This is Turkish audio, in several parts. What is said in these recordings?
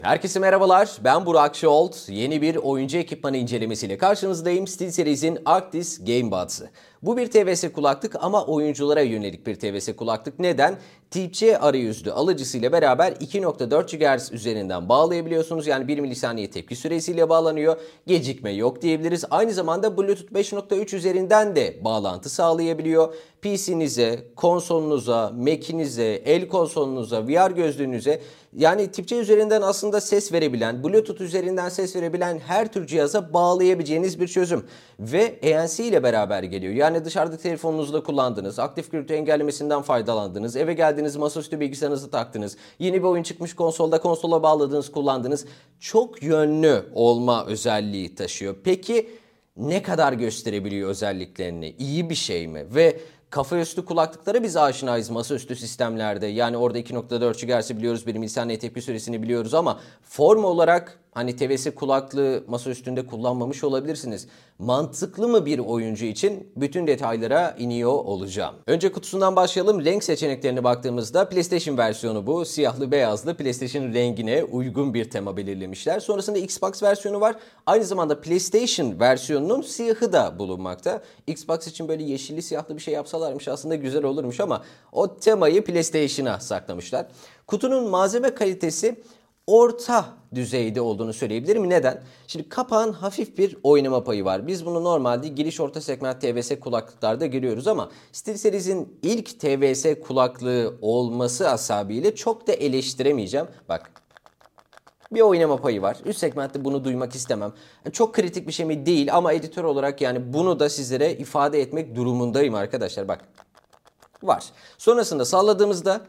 Herkese merhabalar, ben Burak Şolt. Yeni bir oyuncu ekipmanı incelemesiyle karşınızdayım. SteelSeries'in Arctis GameBuds'ı. Bu bir TVS kulaklık ama oyunculara yönelik bir TVS kulaklık. Neden? Tip-C arayüzlü alıcısıyla beraber 2.4 GHz üzerinden bağlayabiliyorsunuz. Yani 1 milisaniye tepki süresiyle bağlanıyor. Gecikme yok diyebiliriz. Aynı zamanda Bluetooth 5.3 üzerinden de bağlantı sağlayabiliyor. PC'nize, konsolunuza, Mac'inize, el konsolunuza, VR gözlüğünüze, yani Tip-C üzerinden aslında ses verebilen, Bluetooth üzerinden ses verebilen her tür cihaza bağlayabileceğiniz bir çözüm. Ve ANC ile beraber geliyor. Yani dışarıda telefonunuzla kullandınız, aktif gürültü engellemesinden faydalandınız, eve geldiniz, masaüstü bilgisayarınızı taktınız, yeni bir oyun çıkmış konsola bağladınız, kullandınız. Çok yönlü olma özelliği taşıyor. Peki ne kadar gösterebiliyor özelliklerini? İyi bir şey mi? Ve kafaüstü kulaklıklara biz aşinayız masaüstü sistemlerde. Yani orada 2.4 GHz'i biliyoruz, 1 milisaniye tepki süresini biliyoruz ama form olarak hani TVS kulaklığı masaüstünde kullanmamış olabilirsiniz. Mantıklı mı bir oyuncu için? Bütün detaylara iniyor olacağım. Önce kutusundan başlayalım. Renk seçeneklerine baktığımızda PlayStation versiyonu bu. Siyahlı beyazlı PlayStation rengine uygun bir tema belirlemişler. Sonrasında Xbox versiyonu var. Aynı zamanda PlayStation versiyonunun siyahı da bulunmakta. Xbox için böyle yeşilli siyahlı bir şey yapsalarmış aslında güzel olurmuş ama o temayı PlayStation'a saklamışlar. Kutunun malzeme kalitesi orta düzeyde olduğunu söyleyebilirim. Neden? Şimdi kapağın hafif bir oynama payı var. Biz bunu normalde giriş orta segment TVS kulaklıklarda görüyoruz ama SteelSeries'in ilk TVS kulaklığı olması hasebiyle çok da eleştiremeyeceğim. Bak, bir oynama payı var. Üst segmentte bunu duymak istemem. Çok kritik bir şey mi? Değil ama editör olarak yani bunu da sizlere ifade etmek durumundayım arkadaşlar. Bak, var. Sonrasında salladığımızda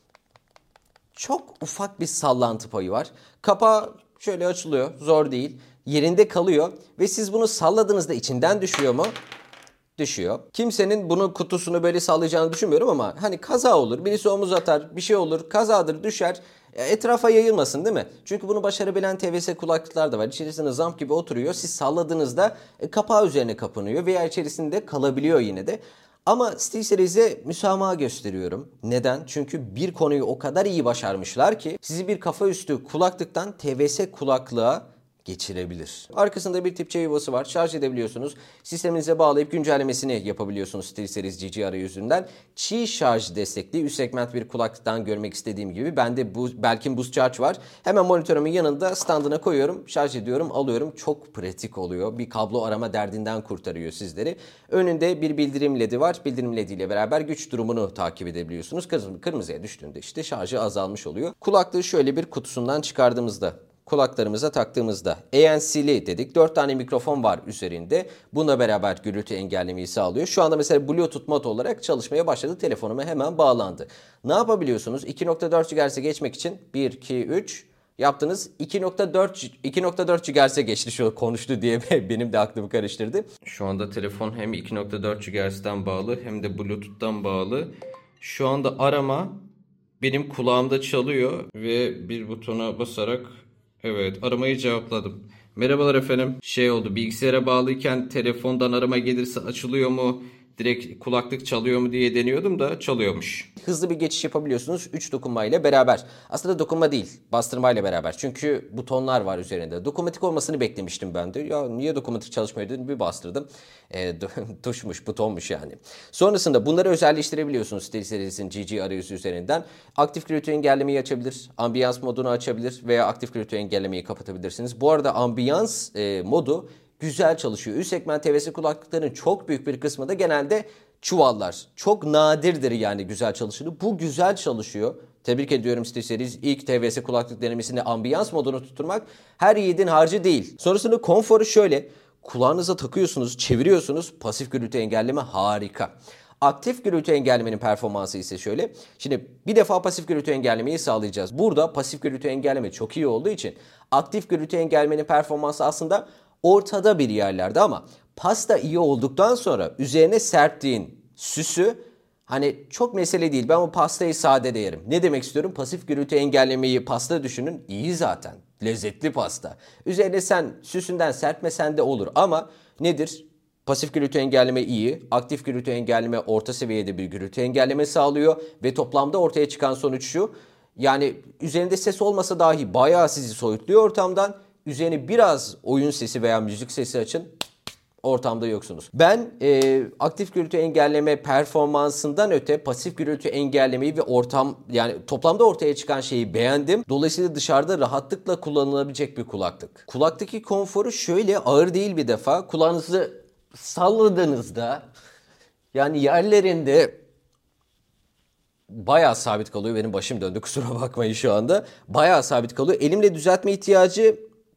çok ufak bir sallantı payı var. Kapağı şöyle açılıyor. Zor değil. Yerinde kalıyor. Ve siz bunu salladığınızda içinden düşüyor mu? Düşüyor. Kimsenin bunun kutusunu böyle sallayacağını düşünmüyorum ama hani kaza olur. Birisi omuz atar. Bir şey olur. Kazadır, düşer. Etrafa yayılmasın değil mi? Çünkü bunu başarabilen TVS kulaklıklar da var. İçerisinde zamp gibi oturuyor. Siz salladığınızda kapağı üzerine kapanıyor veya içerisinde kalabiliyor yine de. Ama SteelSeries'e müsamaha gösteriyorum. Neden? Çünkü bir konuyu o kadar iyi başarmışlar ki sizi bir kafaüstü kulaklıktan TVS kulaklığa geçirebilir. Arkasında bir Tip-C yuvası var. Şarj edebiliyorsunuz. Sisteminize bağlayıp güncellemesini yapabiliyorsunuz SteelSeries GG arayüzünden. Qi şarj destekli üst segment bir kulaklıktan görmek istediğim gibi. Bende Belkin Boost Charge var. Hemen monitörümün yanında standına koyuyorum. Şarj ediyorum, alıyorum. Çok pratik oluyor. Bir kablo arama derdinden kurtarıyor sizleri. Önünde bir bildirim ledi var. Bildirim ledi ile beraber güç durumunu takip edebiliyorsunuz. Kırmızıya düştüğünde işte şarjı azalmış oluyor. Kulaklığı şöyle bir kutusundan çıkardığımızda, kulaklarımıza taktığımızda ANC'li dedik. 4 tane mikrofon var üzerinde. Bununla beraber gürültü engellemeyi sağlıyor. Şu anda mesela Bluetooth mod olarak çalışmaya başladı. Telefonuma hemen bağlandı. Ne yapabiliyorsunuz? 2.4 GHz'e geçmek için 1, 2, 3 yaptınız. 2.4 GHz'e geçti, şu konuştu diye benim de aklımı karıştırdı. Şu anda telefon hem 2.4 GHz'den bağlı hem de Bluetooth'tan bağlı. Şu anda arama benim kulağımda çalıyor ve bir butona basarak evet, aramayı cevapladım. Merhabalar efendim. Şey oldu, bilgisayara bağlıyken telefondan arama gelirse açılıyor mu? Direkt kulaklık çalıyor mu diye deniyordum da çalıyormuş. Hızlı bir geçiş yapabiliyorsunuz 3 dokunmayla beraber. Aslında dokunma değil, bastırmayla beraber. Çünkü butonlar var üzerinde. Dokunmatik olmasını beklemiştim ben de. Ya niye dokunmatik çalışmıyor dedim, bir bastırdım. Tuşmuş, butonmuş yani. Sonrasında bunları özelleştirebiliyorsunuz SteelSeries'in GG arayüzü üzerinden. Aktif gürültü engellemeyi açabilir, ambiyans modunu açabilir veya aktif gürültü engellemeyi kapatabilirsiniz. Bu arada ambiyans modu güzel çalışıyor. Üst segment TVS kulaklıkların çok büyük bir kısmı da genelde çuvallar. Çok nadirdir yani güzel çalışını. Bu güzel çalışıyor. Tebrik ediyorum SteelSeries. İlk TVS kulaklık denemesinde ambiyans modunu tutturmak her yiğidin harcı değil. Sonrasında konforu şöyle. Kulağınıza takıyorsunuz, çeviriyorsunuz. Pasif gürültü engelleme harika. Aktif gürültü engellemenin performansı ise şöyle. Şimdi bir defa pasif gürültü engellemeyi sağlayacağız. Burada pasif gürültü engelleme çok iyi olduğu için aktif gürültü engellemenin performansı aslında ortada bir yerlerde ama pasta iyi olduktan sonra üzerine serptiğin süsü hani çok mesele değil. Ben bu pastayı sade de yerim. Ne demek istiyorum? Pasif gürültü engellemeyi pasta düşünün. İyi zaten. Lezzetli pasta. Üzerine sen süsünden serpmesen de olur ama nedir? Pasif gürültü engelleme iyi, aktif gürültü engelleme orta seviyede bir gürültü engelleme sağlıyor ve toplamda ortaya çıkan sonuç şu: Yani üzerinde ses olmasa dahi bayağı sizi soyutluyor ortamdan. Üzerine biraz oyun sesi veya müzik sesi açın. Ortamda yoksunuz. Ben aktif gürültü engelleme performansından öte pasif gürültü engellemeyi ve yani toplamda ortaya çıkan şeyi beğendim. Dolayısıyla dışarıda rahatlıkla kullanılabilecek bir kulaklık. Kulaktaki konforu şöyle, ağır değil bir defa. Kulağınızı salladığınızda yani yerlerinde bayağı sabit kalıyor. Benim başım döndü, kusura bakmayın şu anda. Bayağı sabit kalıyor. Elimle düzeltme ihtiyacı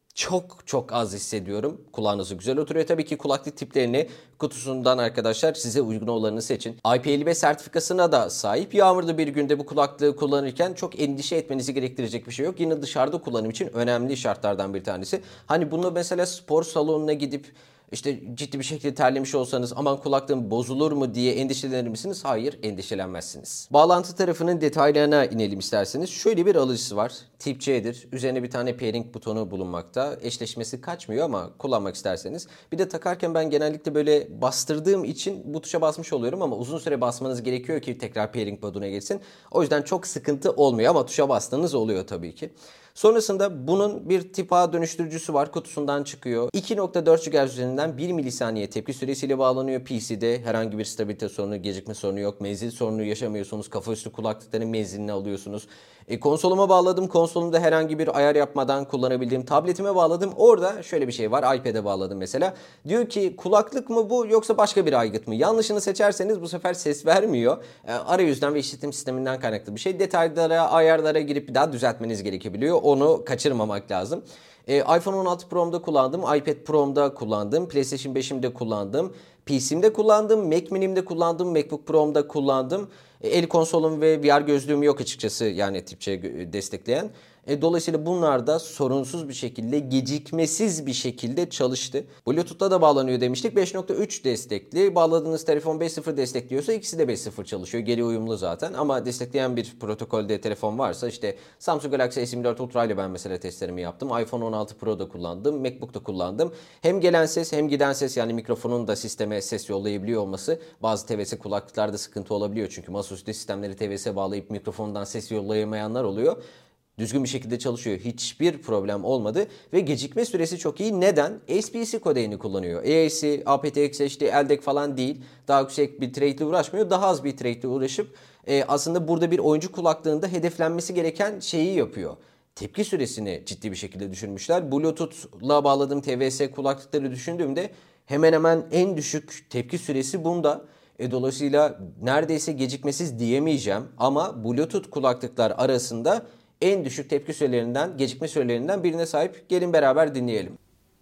çok çok az hissediyorum. Kulağınızı güzel oturuyor. Tabii ki kulaklık tiplerini kutusundan arkadaşlar size uygun olanını seçin. IP55 sertifikasına da sahip. Yağmurlu bir günde bu kulaklığı kullanırken çok endişe etmenizi gerektirecek bir şey yok. Yine dışarıda kullanım için önemli şartlardan bir tanesi. Hani bunu mesela spor salonuna gidip İşte ciddi bir şekilde terlemiş olsanız aman kulaklığım bozulur mu diye endişelenir misiniz? Hayır, endişelenmezsiniz. Bağlantı tarafının detaylarına inelim isterseniz. Şöyle bir alıcısı var. Tip C'dir. Üzerine bir tane pairing butonu bulunmakta. Eşleşmesi kaçmıyor ama kullanmak isterseniz. Bir de takarken ben genellikle böyle bastırdığım için bu tuşa basmış oluyorum ama uzun süre basmanız gerekiyor ki tekrar pairing moduna geçsin. O yüzden çok sıkıntı olmuyor ama tuşa bastığınız oluyor tabii ki. Sonrasında bunun bir tip A dönüştürücüsü var. Kutusundan çıkıyor. 2.4 GHz üzerinden 1 milisaniye tepki süresiyle bağlanıyor. PC'de herhangi bir stabilite sorunu, gecikme sorunu yok. Menzil sorunu yaşamıyorsunuz. Kafaüstü kulaklıkların menzilini alıyorsunuz. Konsoluma bağladım. Konsolumda herhangi bir ayar yapmadan kullanabildiğim. Tabletime bağladım. Orada şöyle bir şey var. iPad'e bağladım mesela. Diyor ki kulaklık mı bu yoksa başka bir aygıt mı? Yanlışını seçerseniz bu sefer ses vermiyor. Arayüzden ve işletim sisteminden kaynaklı bir şey. Detaylara, ayarlara girip bir daha düzeltmeniz gerekebiliyor. Onu kaçırmamak lazım. iPhone 16 Pro'mda kullandım, iPad Pro'mda kullandım, PlayStation 5'imde kullandım, PC'mde kullandım, Mac Mini'mde kullandım, MacBook Pro'mda kullandım. El konsolum ve VR gözlüğüm yok açıkçası, yani tip C destekleyen. Dolayısıyla bunlar da sorunsuz bir şekilde, gecikmesiz bir şekilde çalıştı. Bluetooth'ta da bağlanıyor demiştik. 5.3 destekli. Bağladığınız telefon 5.0 destekliyorsa ikisi de 5.0 çalışıyor. Geri uyumlu zaten ama destekleyen bir protokolde telefon varsa işte Samsung Galaxy S24 Ultra ile ben mesela testlerimi yaptım. iPhone 16 Pro'da kullandım. MacBook'ta kullandım. Hem gelen ses hem giden ses, yani mikrofonun da sisteme ses yollayabiliyor olması bazı TVS kulaklıklarda sıkıntı olabiliyor. Çünkü masaüstü sistemleri TVS'e bağlayıp mikrofondan ses yollayamayanlar oluyor. Düzgün bir şekilde çalışıyor. Hiçbir problem olmadı ve gecikme süresi çok iyi. Neden? SBC kodeyini kullanıyor. AAC, aptX, HD, LDAC falan değil. Daha yüksek bitrate ile uğraşmıyor. Daha az bitrate ile uğraşıp aslında burada bir oyuncu kulaklığında hedeflenmesi gereken şeyi yapıyor. Tepki süresini ciddi bir şekilde düşürmüşler. Bluetooth'la bağladığım TVS kulaklıkları düşündüğümde hemen hemen en düşük tepki süresi bunda. Dolayısıyla neredeyse gecikmesiz diyemeyeceğim ama Bluetooth kulaklıklar arasında en düşük tepki sürelerinden, gecikme sürelerinden birine sahip. Gelin beraber dinleyelim.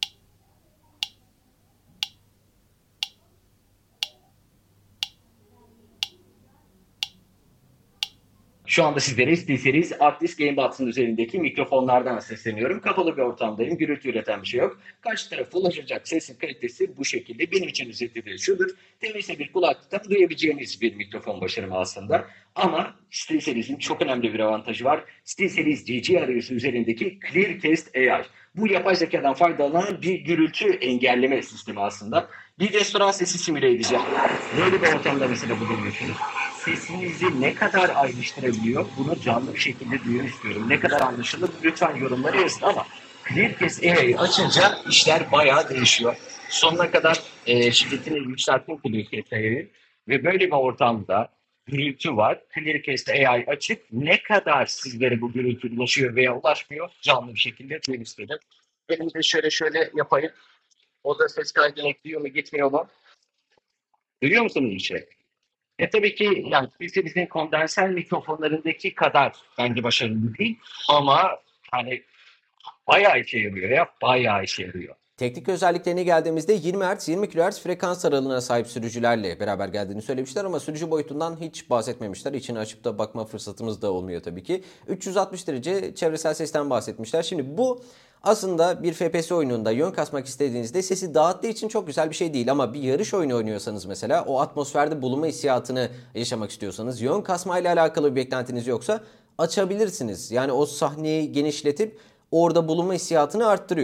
Şu anda sizlere SteelSeries Arctis GameBuds'ın üzerindeki mikrofonlardan sesleniyorum. Kapalı bir ortamdayım. Gürültü üreten bir şey yok. Karşı tarafa ulaşacak sesin kalitesi bu şekilde. Benim için özetli şudur. TVS bir kulaklıktan duyabileceğiniz bir mikrofon başarımı aslında. Ama SteelSeries'in çok önemli bir avantajı var. SteelSeries GG arayüzü üzerindeki Clearcast AI. Bu yapay zekadan faydalanan bir gürültü engelleme sistemi aslında. Bir restoran sesi simüle edeceğim. Böyle bir ortamda mesela bulunuyorsunuz. Sesinizi ne kadar ayrıştırabiliyor, bunu canlı bir şekilde duyuyor istiyorum. Ne kadar anlaşılır lütfen yorumlara yazın ama Clearcast AI'yi açınca işler bayağı değişiyor. Sonuna kadar şiddetini yükselttim Clearcast AI'yi ve böyle bir ortamda gürültü var. Clearcast AI açık. Ne kadar sizlere bu gürültü ulaşıyor veya ulaşmıyor canlı bir şekilde duyun istedim. Benim de şöyle yapayım. O da ses kaydını ekliyor mu gitmiyor mu? Duyuyor musunuz bir şey? Tabii ki yani bizim kondenser mikrofonlarındaki kadar bence başarılı değil ama hani bayağı işe yarıyor ya, bayağı işe yarıyor. Teknik özelliklerine geldiğimizde 20 Hz, 20 kHz frekans aralığına sahip sürücülerle beraber geldiğini söylemişler ama sürücü boyutundan hiç bahsetmemişler. İçini açıp da bakma fırsatımız da olmuyor tabii ki. 360 derece çevresel sesten bahsetmişler. Şimdi bu aslında bir FPS oyununda yön kasmak istediğinizde sesi dağıttığı için çok güzel bir şey değil ama bir yarış oyunu oynuyorsanız mesela o atmosferde bulunma hissiyatını yaşamak istiyorsanız, yön kasmayla alakalı bir beklentiniz yoksa açabilirsiniz. Yani o sahneyi genişletip orada bulunma hissiyatını arttırıyor.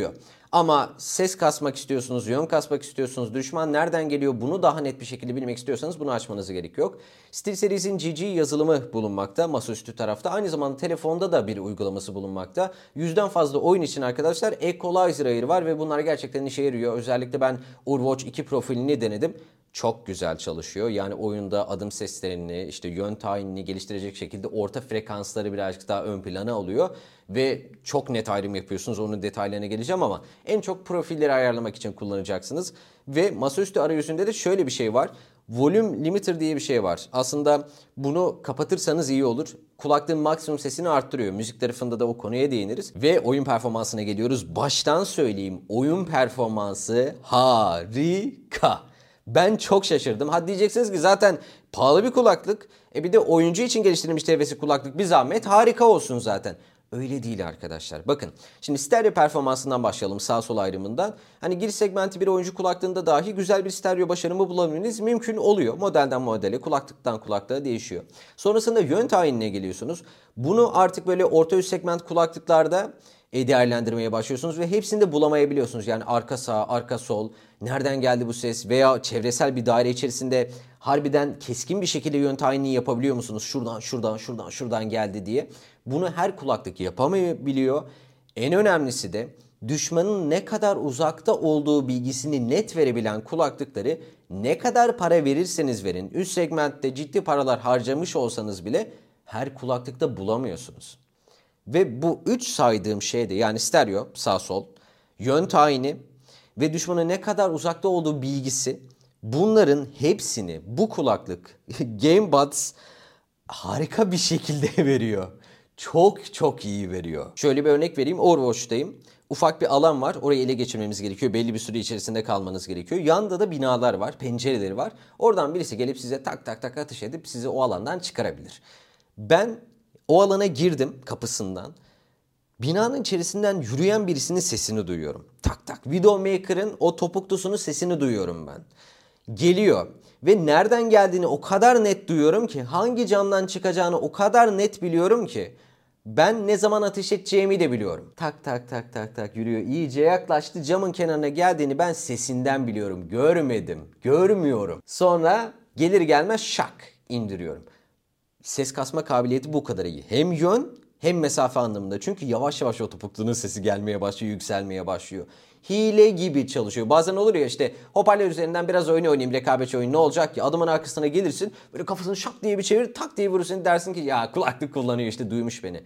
Ama ses kasmak istiyorsunuz, yön kasmak istiyorsunuz, düşman nereden geliyor bunu daha net bir şekilde bilmek istiyorsanız bunu açmanıza gerek yok. SteelSeries'in GG yazılımı bulunmakta masaüstü tarafta. Aynı zamanda telefonda da bir uygulaması bulunmakta. 100'den fazla oyun için arkadaşlar Equalizer ayarı var ve bunlar gerçekten işe yarıyor. Özellikle ben Overwatch 2 profilini denedim. Çok güzel çalışıyor. Yani oyunda adım seslerini, işte yön tayinini geliştirecek şekilde orta frekansları birazcık daha ön plana alıyor. Ve çok net ayrım yapıyorsunuz. Onun detaylarına geleceğim ama en çok profilleri ayarlamak için kullanacaksınız. Ve masaüstü arayüzünde de şöyle bir şey var. Volume limiter diye bir şey var. Aslında bunu kapatırsanız iyi olur. Kulaklığın maksimum sesini arttırıyor. Müzik tarafında da o konuya değiniriz. Ve oyun performansına geliyoruz. Baştan söyleyeyim, oyun performansı harika. Ben çok şaşırdım. Hadi diyeceksiniz ki zaten pahalı bir kulaklık. Bir de oyuncu için geliştirilmiş TVS kulaklık bir zahmet harika olsun zaten. Öyle değil arkadaşlar. Bakın şimdi stereo performansından başlayalım sağ sol ayrımından. Hani giriş segmenti bir oyuncu kulaklığında dahi güzel bir stereo başarımı bulabilmeniz mümkün oluyor. Modelden modele, kulaklıktan kulaklığa değişiyor. Sonrasında yön tayinine geliyorsunuz. Bunu artık böyle orta üst segment kulaklıklarda değerlendirmeye başlıyorsunuz ve hepsini de bulamayabiliyorsunuz. Yani arka sağ, arka sol, nereden geldi bu ses veya çevresel bir daire içerisinde harbiden keskin bir şekilde yön tayinini yapabiliyor musunuz? Şuradan, şuradan, şuradan, şuradan geldi diye. Bunu her kulaklık yapamayabiliyor. En önemlisi de düşmanın ne kadar uzakta olduğu bilgisini net verebilen kulaklıkları ne kadar para verirseniz verin, üst segmentte ciddi paralar harcamış olsanız bile her kulaklıkta bulamıyorsunuz. Ve bu 3 saydığım şeyde yani stereo sağ sol, yön tayini ve düşmanın ne kadar uzakta olduğu bilgisi bunların hepsini bu kulaklık GameBuds harika bir şekilde veriyor. Çok çok iyi veriyor. Şöyle bir örnek vereyim. Overwatch'tayım. Ufak bir alan var. Orayı ele geçirmemiz gerekiyor. Belli bir süre içerisinde kalmanız gerekiyor. Yanında da binalar var. Pencereleri var. Oradan birisi gelip size tak tak tak ateş edip sizi o alandan çıkarabilir. Ben o alana girdim kapısından. Binanın içerisinden yürüyen birisinin sesini duyuyorum. Tak tak. Widowmaker'ın o topuklusunun sesini duyuyorum ben. Geliyor ve nereden geldiğini o kadar net duyuyorum ki, hangi camdan çıkacağını o kadar net biliyorum ki ben ne zaman ateş edeceğimi de biliyorum. Tak tak tak tak tak yürüyor. İyice yaklaştı. Camın kenarına geldiğini ben sesinden biliyorum. Görmedim. Görmüyorum. Sonra gelir gelmez şak indiriyorum. Ses kasma kabiliyeti bu kadar iyi. Hem yön hem mesafe anlamında. Çünkü yavaş yavaş o topukluğunun sesi gelmeye başlıyor, yükselmeye başlıyor. Hile gibi çalışıyor. Bazen olur ya işte hoparlör üzerinden biraz oyun oynayayım, rekabetçi oyun ne olacak ki? Adamın arkasına gelirsin, böyle kafasını şak diye bir çevir, tak diye vurursun, dersin ki ya kulaklık kullanıyor işte, duymuş beni.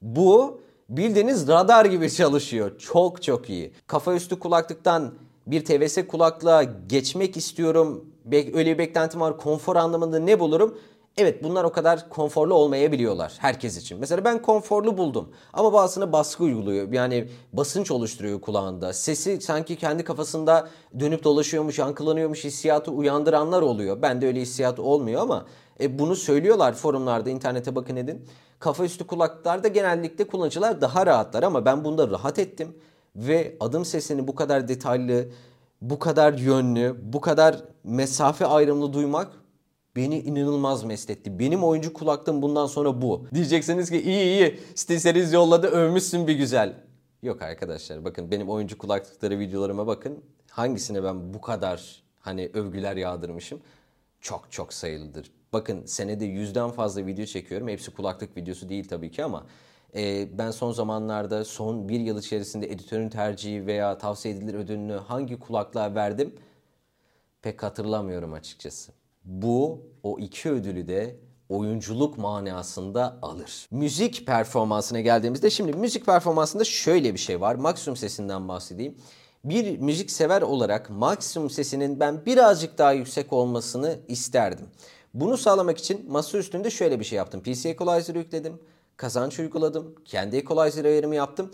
Bu bildiğiniz radar gibi çalışıyor. Çok çok iyi. Kafa üstü kulaklıktan bir TVS kulaklığa geçmek istiyorum. Öyle bir beklentim var. Konfor anlamında ne bulurum? Evet, bunlar o kadar konforlu olmayabiliyorlar herkes için. Mesela ben konforlu buldum ama bazısına baskı uyguluyor. Yani basınç oluşturuyor kulağında. Sesi sanki kendi kafasında dönüp dolaşıyormuş, yankılanıyormuş hissiyatı uyandıranlar oluyor. Bende öyle hissiyat olmuyor ama bunu söylüyorlar forumlarda, internete bakın edin. Kafa üstü kulaklıklarda genellikle kullanıcılar daha rahatlar ama ben bunda rahat ettim. Ve adım sesini bu kadar detaylı, bu kadar yönlü, bu kadar mesafe ayrımlı duymak beni inanılmaz mest etti. Benim oyuncu kulaklığım bundan sonra bu. Diyeceksiniz ki iyi SteelSeries yolladı, övmüşsün bir güzel. Yok arkadaşlar, bakın benim oyuncu kulaklıkları videolarıma bakın. Hangisine ben bu kadar hani övgüler yağdırmışım? Çok çok sayılıdır. Bakın senede 100'den fazla video çekiyorum. Hepsi kulaklık videosu değil tabii ki ama ben son zamanlarda son bir yıl içerisinde editörün tercihi veya tavsiye edilir ödülünü hangi kulaklığa verdim pek hatırlamıyorum açıkçası. Bu o iki ödülü de oyunculuk manasında alır. Müzik performansına geldiğimizde şimdi müzik performansında şöyle bir şey var. Maksimum sesinden bahsedeyim. Bir müzik sever olarak maksimum sesinin ben birazcık daha yüksek olmasını isterdim. Bunu sağlamak için masa üstünde şöyle bir şey yaptım. PC Equalizer yükledim. Kazanç uyguladım. Kendi Equalizer ayarımı yaptım.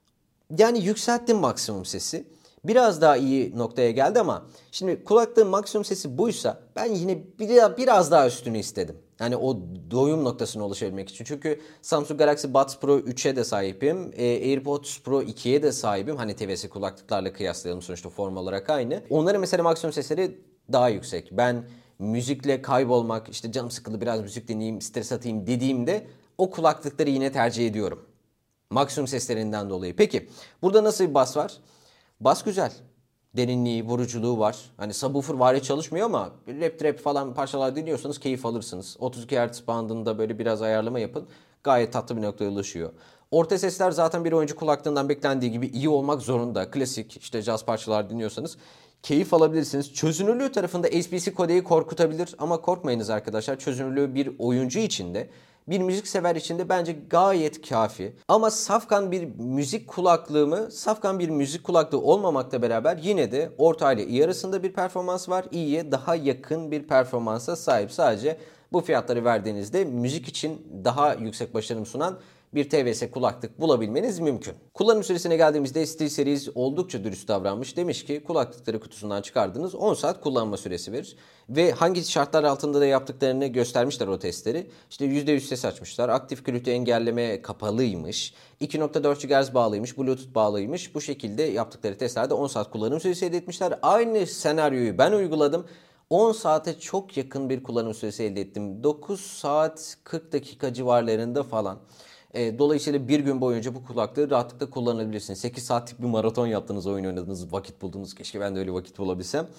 Yani yükselttim maksimum sesi. Biraz daha iyi noktaya geldi ama şimdi kulaklığın maksimum sesi buysa ben yine biraz daha üstünü istedim. Yani o doyum noktasına ulaşabilmek için. Çünkü Samsung Galaxy Buds Pro 3'e de sahibim. AirPods Pro 2'ye de sahibim. Hani TVS kulaklıklarla kıyaslayalım, sonuçta form olarak aynı. Onların mesela maksimum sesleri daha yüksek. Ben müzikle kaybolmak, işte canım sıkıldı biraz müzik dinleyeyim, stres atayım dediğimde o kulaklıkları yine tercih ediyorum. Maksimum seslerinden dolayı. Peki burada nasıl bir bas var? Bas güzel. Derinliği, vuruculuğu var. Hani subwoofer vari çalışmıyor ama rap trap falan parçalar dinliyorsanız keyif alırsınız. 32 Hz bandında böyle biraz ayarlama yapın. Gayet tatlı bir noktaya ulaşıyor. Orta sesler zaten bir oyuncu kulaklığından beklendiği gibi iyi olmak zorunda. Klasik işte caz parçalar dinliyorsanız keyif alabilirsiniz. Çözünürlüğü tarafında SBC kodeyi korkutabilir ama korkmayınız arkadaşlar. Çözünürlüğü bir oyuncu için de bir müziksever için de bence gayet kafi. Ama safkan bir müzik kulaklığı mı? Safkan bir müzik kulaklığı olmamakla beraber yine de orta ile iyi arasında bir performans var. İyiye daha yakın bir performansa sahip. Sadece bu fiyatları verdiğinizde müzik için daha yüksek başarım sunan bir TVS kulaklık bulabilmeniz mümkün. Kullanım süresine geldiğimizde SteelSeries oldukça dürüst davranmış. Demiş ki kulaklıkları kutusundan çıkardınız 10 saat kullanma süresi verir. Ve hangi şartlar altında da yaptıklarını göstermişler o testleri. İşte %100 ses açmışlar. Aktif gürültü engelleme kapalıymış. 2.4 GHz bağlıymış. Bluetooth bağlıymış. Bu şekilde yaptıkları testlerde 10 saat kullanım süresi elde etmişler. Aynı senaryoyu ben uyguladım. 10 saate çok yakın bir kullanım süresi elde ettim. 9 saat 40 dakika civarlarında falan. Dolayısıyla bir gün boyunca bu kulaklığı rahatlıkla kullanabilirsiniz. 8 saatlik bir maraton yaptınız, oyun oynadınız, vakit buldunuz. Keşke ben de öyle vakit bulabilsem.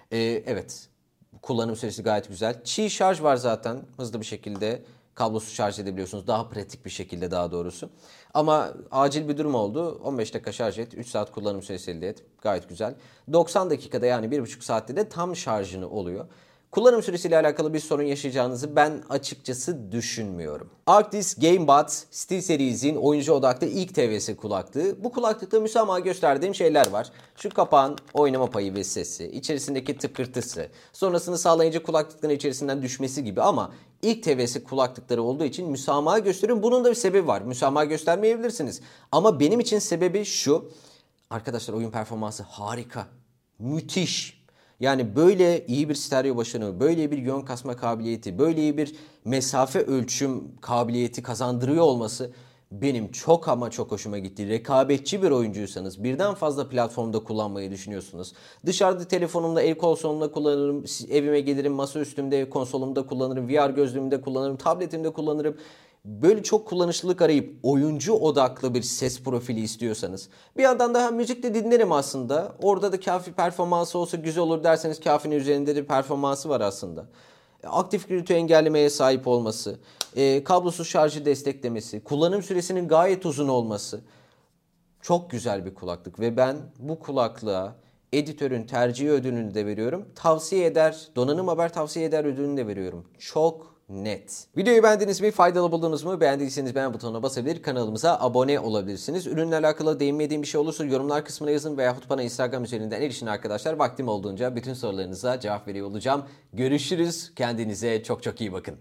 Evet, kullanım süresi gayet güzel. Qi şarj var zaten. Hızlı bir şekilde kablosuz şarj edebiliyorsunuz. Daha pratik bir şekilde daha doğrusu. Ama acil bir durum oldu. 15 dakika şarj et, 3 saat kullanım süresi elde et. Gayet güzel. 90 dakikada yani 1,5 saatte de tam şarjını oluyor. Kullanım süresiyle alakalı bir sorun yaşayacağınızı ben açıkçası düşünmüyorum. Arctis GameBuds SteelSeries'in oyuncu odaklı ilk TVS kulaklığı. Bu kulaklıkta müsamaha gösterdiğim şeyler var. Şu kapağın oynama payı ve sesi, içerisindeki tıkırtısı, sonrasını sağlayınca kulaklıkların içerisinden düşmesi gibi ama ilk TVS kulaklıkları olduğu için müsamaha gösteriyorum. Bunun da bir sebebi var. Müsamaha göstermeyebilirsiniz. Ama benim için sebebi şu. Arkadaşlar oyun performansı harika. Müthiş. Yani böyle iyi bir stereo başarımı, böyle bir yön kasma kabiliyeti, böyle iyi bir mesafe ölçüm kabiliyeti kazandırıyor olması benim çok ama çok hoşuma gitti. Rekabetçi bir oyuncuysanız, birden fazla platformda kullanmayı düşünüyorsunuz. Dışarıda telefonumda, el konsolumda kullanırım, evime gelirim, masa üstümde konsolumda kullanırım, VR gözlüğümde kullanırım, tabletimde kullanırım. Böyle çok kullanışlılık arayıp oyuncu odaklı bir ses profili istiyorsanız bir yandan daha müzik de dinlerim aslında. Orada da kafi performansı olsa güzel olur derseniz kafinin üzerinde de performansı var aslında. Aktif gürültü engellemeye sahip olması, kablosuz şarjı desteklemesi, kullanım süresinin gayet uzun olması çok güzel bir kulaklık ve ben bu kulaklığa editörün tercihi ödülünü de veriyorum. Tavsiye eder, donanım haber tavsiye eder ödülünü de veriyorum. Çok net. Videoyu beğendiniz mi? Faydalı buldunuz mu? Beğendiyseniz beğen butonuna basabilir, kanalımıza abone olabilirsiniz. Ürünle alakalı değinmediğim bir şey olursa yorumlar kısmına yazın veyahut bana Instagram üzerinden erişin arkadaşlar. Vaktim olduğunca bütün sorularınıza cevap veriyor olacağım. Görüşürüz. Kendinize çok çok iyi bakın.